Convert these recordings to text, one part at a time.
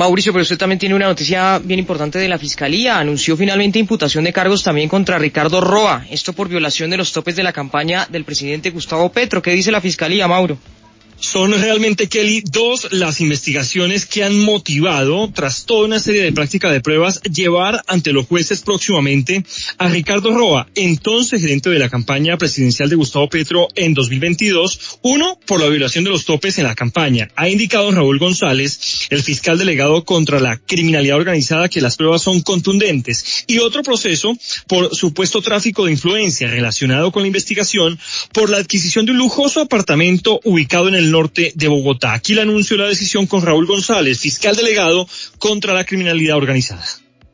Mauricio, pero usted también tiene una noticia bien importante de la Fiscalía. Anunció finalmente imputación de cargos también contra Ricardo Roa. Esto por violación de los topes de la campaña del presidente Gustavo Petro. ¿Qué dice la Fiscalía, Mauro? Son realmente, Kelly, dos las investigaciones que han motivado, tras toda una serie de prácticas de pruebas, llevar ante los jueces próximamente a Ricardo Roa, entonces gerente de la campaña presidencial de Gustavo Petro en 2022. Uno, por la violación de los topes en la campaña. Ha indicado Raúl González, el fiscal delegado contra la criminalidad organizada, que las pruebas son contundentes. Y otro proceso por supuesto tráfico de influencia relacionado con la investigación por la adquisición de un lujoso apartamento ubicado en el norte de Bogotá. Aquí le anuncio la decisión con Raúl González, fiscal delegado contra la criminalidad organizada.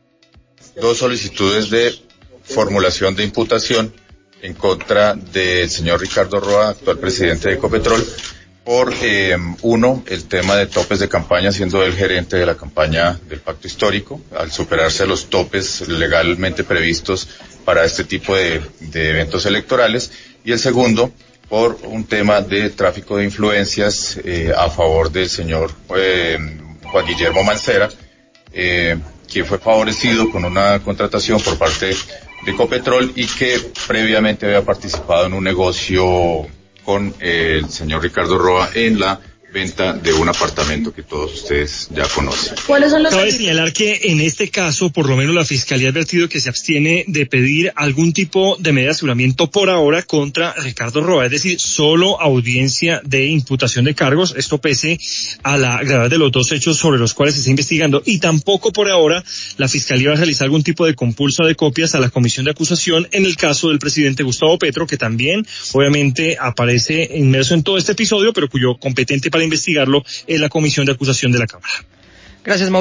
Dos solicitudes de formulación de imputación en contra del señor Ricardo Roa, actual presidente de Ecopetrol, por uno, el tema de topes de campaña, siendo él gerente de la campaña del Pacto Histórico, al superarse los topes legalmente previstos para este tipo de eventos electorales, y el segundo, por un tema de tráfico de influencias a favor del señor Juan Guillermo Mancera, quien fue favorecido con una contratación por parte de Ecopetrol y que previamente había participado en un negocio con el señor Ricardo Roa en la venta de un apartamento que todos ustedes ya conocen. ¿Cuáles son los? Cabe señalar que en este caso, por lo menos la Fiscalía ha advertido que se abstiene de pedir algún tipo de medida de aseguramiento por ahora contra Ricardo Roa, es decir, solo audiencia de imputación de cargos, esto pese a la gravedad de los dos hechos sobre los cuales se está investigando, y tampoco por ahora la Fiscalía va a realizar algún tipo de compulsa de copias a la comisión de acusación en el caso del presidente Gustavo Petro, que también obviamente aparece inmerso en todo este episodio, pero cuyo competente para investigarlo es la comisión de acusación de la Cámara. Gracias, Mauricio.